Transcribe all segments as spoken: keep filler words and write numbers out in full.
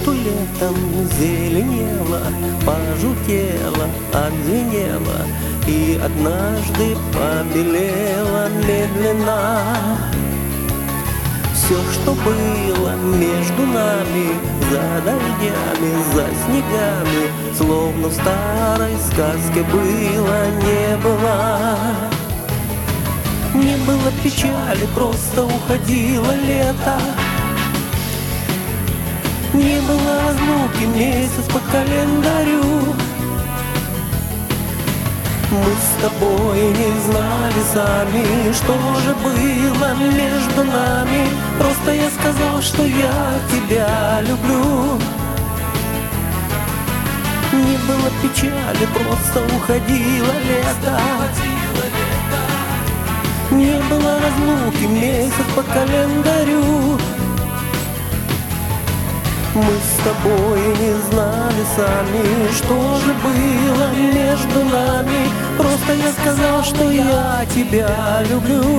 что летом зеленела, пожелтела, отзвенела и однажды побелела медленно. Все, что было между нами, за дождями, за снегами, словно в старой сказке было, не было. Не было печали, просто уходило лето. Не было разлуки, месяц по календарю. Мы с тобой не знали сами, что же было между нами. Просто я сказал, что я тебя люблю. Не было печали, просто уходило лето. Не было разлуки, месяц по календарю. Мы с тобой не знали сами, что же было между нами. Просто я сказал, что я тебя люблю.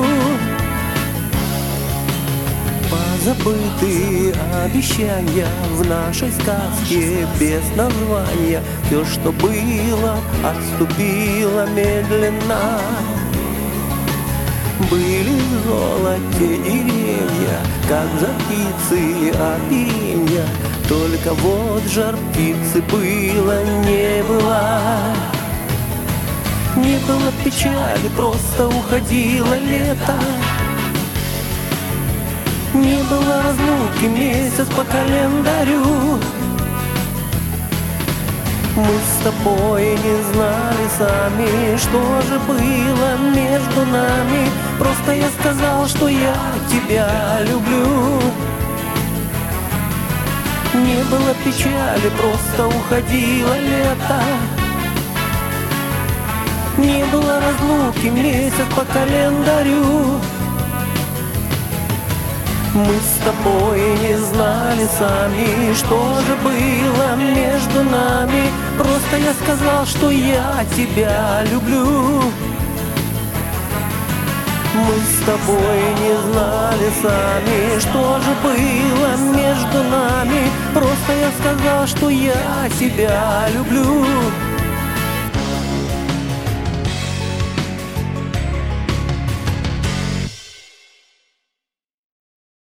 Позабытые обещания в нашей сказке без названия. Все, что было, отступило медленно. Были в золоте деревья, как жар птицы опенья. Только вот жар птицы было, не было. Не было печали, просто уходило лето. Не было разлуки, месяц по календарю. Мы с тобой не знали сами, что же было между нами. Просто я сказал, что я тебя люблю. Не было печали, просто уходило лето. Не было разлуки, месяц по календарю. Мы с тобой не знали сами, что же было между нами. Просто я сказал, что я тебя люблю. Мы с тобой не знали сами, что же было между нами. Просто я сказал, что я тебя люблю.